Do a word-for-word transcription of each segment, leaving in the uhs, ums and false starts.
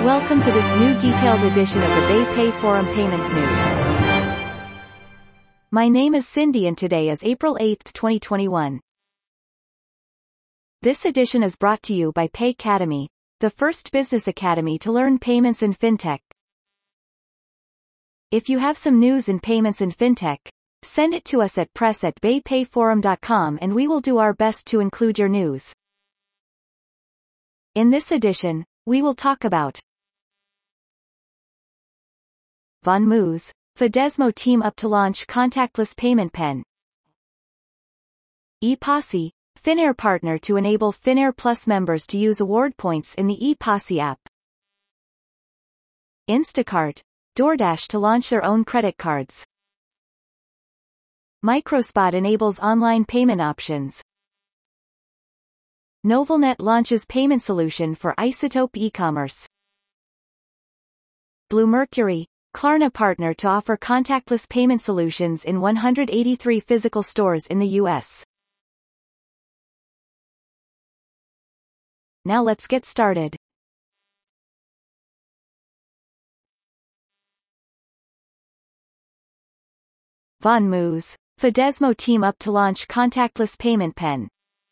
Welcome to this new detailed edition of the BayPay Forum Payments News. My name is Cindy and today is April eighth, twenty twenty-one. This edition is brought to you by Paycademy, the first business academy to learn payments and fintech. If you have some news in payments and fintech, send it to us at press at baypayforum dot com and we will do our best to include your news. In this edition, we will talk about Von Mooz, Fidesmo team up to launch contactless payment pen. ePosse, Finnair partner to enable Finnair Plus members to use award points in the ePosse app. Instacart, DoorDash to launch their own credit cards. Microspot enables online payment options. Novelnet launches payment solution for Isotope e-commerce. Bluemercury, Klarna partner to offer contactless payment solutions in one hundred eighty-three physical stores in the U S. Now let's get started. Von Mooz, Fidesmo team up to launch contactless payment pen.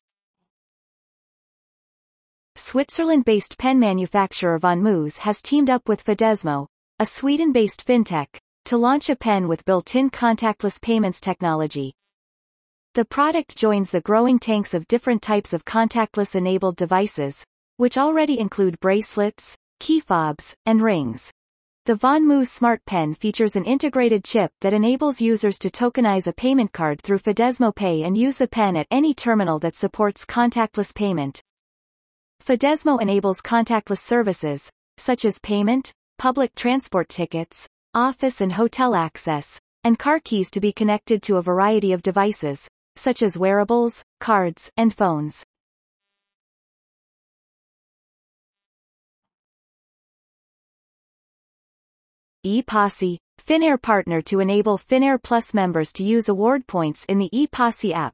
Switzerland-based pen manufacturer Von Mooz has teamed up with Fidesmo, a Sweden-based fintech, to launch a pen with built-in contactless payments technology. The product joins the growing tanks of different types of contactless-enabled devices, which already include bracelets, key fobs, and rings. The Von Mooz Smart Pen features an integrated chip that enables users to tokenize a payment card through Fidesmo Pay and use the pen at any terminal that supports contactless payment. Fidesmo enables contactless services, such as payment, public transport tickets, office and hotel access, and car keys to be connected to a variety of devices, such as wearables, cards, and phones. ePosse, Finnair partner to enable Finnair Plus members to use award points in the ePosse app.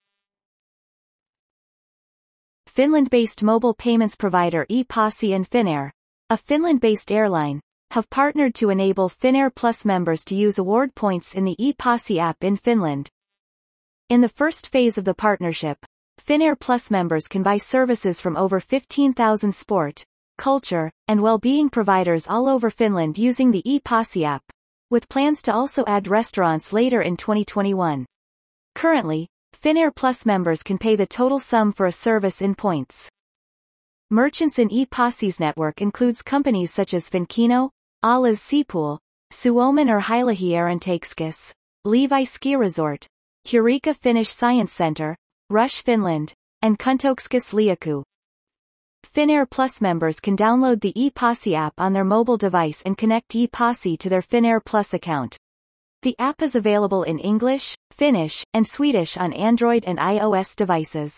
Finland-based mobile payments provider ePosse and Finnair, a Finland-based airline, have partnered to enable Finnair Plus members to use award points in the ePosse app in Finland. In the first phase of the partnership, Finnair Plus members can buy services from over fifteen thousand sport, culture, and well-being providers all over Finland using the ePosse app, with plans to also add restaurants later in twenty twenty-one. Currently, Finnair Plus members can pay the total sum for a service in points. Merchants in ePosse's network includes companies such as Finkino, Alas Seapool, Suomen or Hiilahi Aarontakeskus, Levi Ski Resort, Heureka Finnish Science Center, Rush Finland, and Kuntoukskus Liaku. Finnair Plus members can download the ePosse app on their mobile device and connect ePosse to their Finnair Plus account. The app is available in English, Finnish, and Swedish on Android and iOS devices.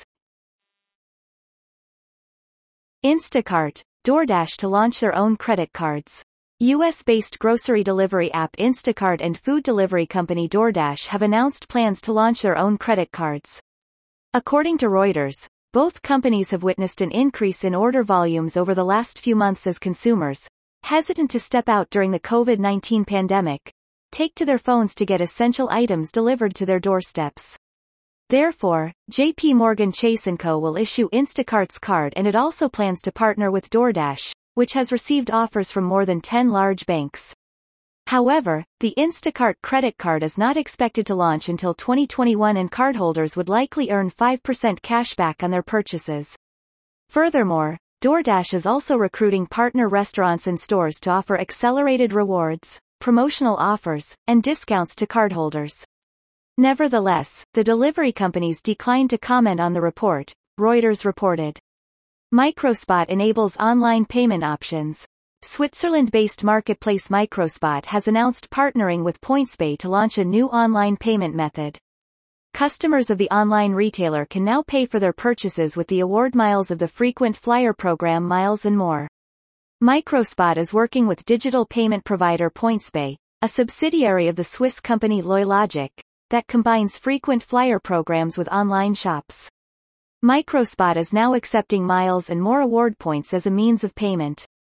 Instacart, DoorDash to launch their own credit cards. U S-based grocery delivery app Instacart and food delivery company DoorDash have announced plans to launch their own credit cards. According to Reuters, both companies have witnessed an increase in order volumes over the last few months as consumers, hesitant to step out during the COVID nineteen pandemic, take to their phones to get essential items delivered to their doorsteps. Therefore, J P Morgan Chase and Co. will issue Instacart's card, and it also plans to partner with DoorDash, which has received offers from more than ten large banks. However, the Instacart credit card is not expected to launch until twenty twenty-one and cardholders would likely earn five percent cashback on their purchases. Furthermore, DoorDash is also recruiting partner restaurants and stores to offer accelerated rewards, promotional offers, and discounts to cardholders. Nevertheless, the delivery companies declined to comment on the report, Reuters reported. Microspot enables online payment options. Switzerland-based marketplace Microspot has announced partnering with PointsPay to launch a new online payment method. Customers of the online retailer can now pay for their purchases with the award miles of the frequent flyer program Miles and More. Microspot is working with digital payment provider PointsPay, a subsidiary of the Swiss company Loylogic, that combines frequent flyer programs with online shops. Microspot is now accepting Miles and More award points as a means of payment.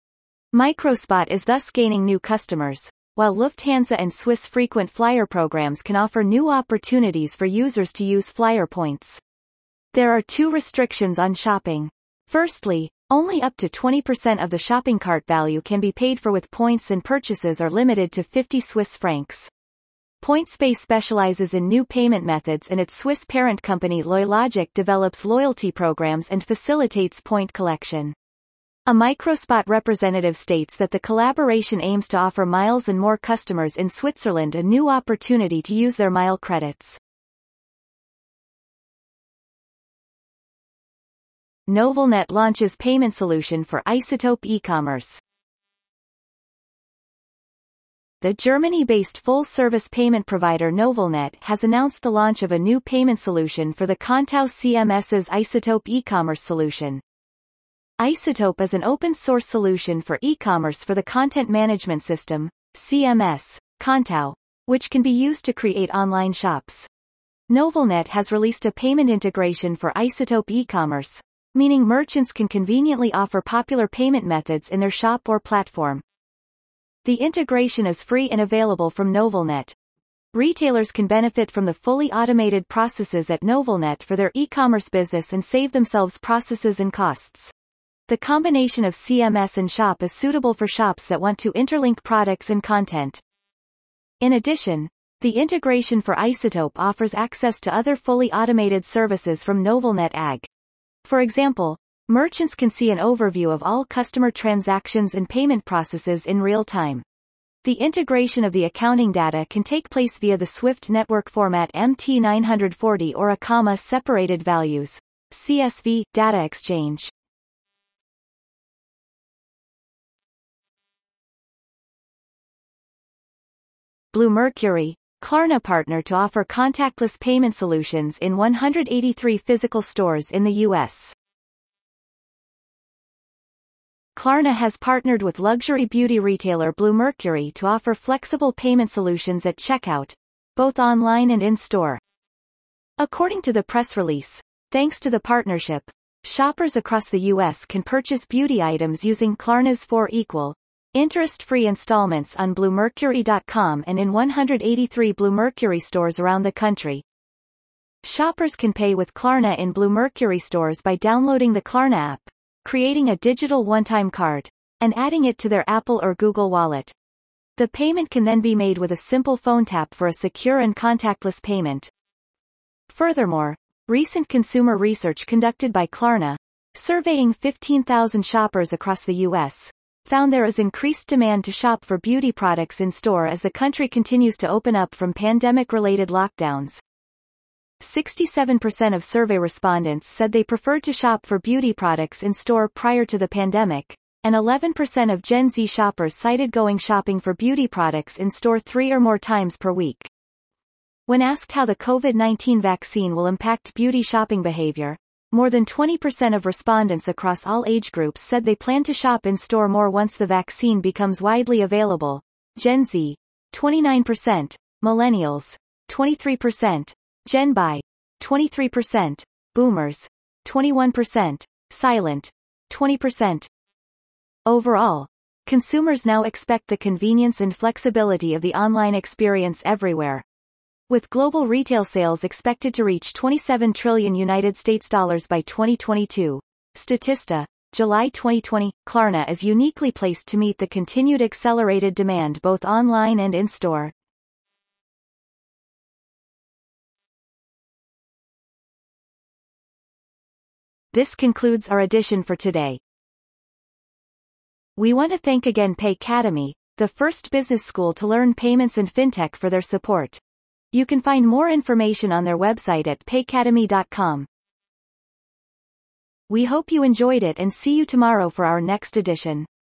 Microspot is thus gaining new customers, while Lufthansa and Swiss frequent flyer programs can offer new opportunities for users to use flyer points. There are two restrictions on shopping. Firstly, only up to twenty percent of the shopping cart value can be paid for with points, and purchases are limited to fifty Swiss francs. PointsPay specializes in new payment methods, and its Swiss parent company LoyalLogic develops loyalty programs and facilitates point collection. A Microspot representative states that the collaboration aims to offer Miles and more customers in Switzerland a new opportunity to use their Mile credits. Novelnet launches payment solution for Isotope e-commerce. The Germany-based full-service payment provider Novelnet has announced the launch of a new payment solution for the Contao CMS's Isotope e-commerce solution. Isotope is an open-source solution for e-commerce for the Content Management System, C M S, Contao, which can be used to create online shops. Novelnet has released a payment integration for Isotope e-commerce, meaning merchants can conveniently offer popular payment methods in their shop or platform. The integration is free and available from Novelnet. Retailers can benefit from the fully automated processes at Novelnet for their e-commerce business and save themselves processes and costs. The combination of C M S and shop is suitable for shops that want to interlink products and content. In addition, the integration for Isotope offers access to other fully automated services from Novelnet A G. For example, merchants can see an overview of all customer transactions and payment processes in real time. The integration of the accounting data can take place via the Swift network format M T nine forty or a comma-separated values C S V data exchange. Bluemercury, Klarna partner to offer contactless payment solutions in one hundred eighty-three physical stores in the U S. Klarna has partnered with luxury beauty retailer Bluemercury to offer flexible payment solutions at checkout, both online and in-store. According to the press release, thanks to the partnership, shoppers across the U S can purchase beauty items using Klarna's four equal, interest-free installments on Bluemercury dot com and in one hundred eighty-three Bluemercury stores around the country. Shoppers can pay with Klarna in Bluemercury stores by downloading the Klarna app, creating a digital one-time card, and adding it to their Apple or Google Wallet. The payment can then be made with a simple phone tap for a secure and contactless payment. Furthermore, recent consumer research conducted by Klarna, surveying fifteen thousand shoppers across the U S, found there is increased demand to shop for beauty products in-store as the country continues to open up from pandemic-related lockdowns. sixty-seven percent of survey respondents said they preferred to shop for beauty products in-store prior to the pandemic, and eleven percent of Gen Z shoppers cited going shopping for beauty products in-store three or more times per week. When asked how the COVID nineteen vaccine will impact beauty shopping behavior, more than twenty percent of respondents across all age groups said they plan to shop in-store more once the vaccine becomes widely available. Gen Z, twenty-nine percent, Millennials, twenty-three percent, Gen Y, twenty-three percent, Boomers, twenty-one percent, Silent, twenty percent. Overall, consumers now expect the convenience and flexibility of the online experience everywhere. With global retail sales expected to reach twenty-seven trillion United States dollars by twenty twenty-two, Statista, July twenty twenty, Klarna is uniquely placed to meet the continued accelerated demand both online and in-store. This concludes our edition for today. We want to thank again Paycademy, the first business school to learn payments and fintech, for their support. You can find more information on their website at paycademy dot com. We hope you enjoyed it and see you tomorrow for our next edition.